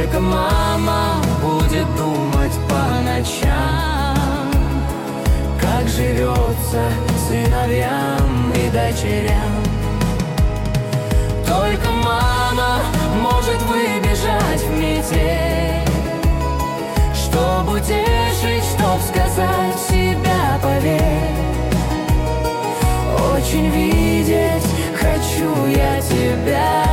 Только мама будет думать по ночам, как живется сыновьям и дочерям. Только мама может выбежать в метель, чтоб утешить, чтоб сказать себя поверь. Очень видеть хочу я тебя.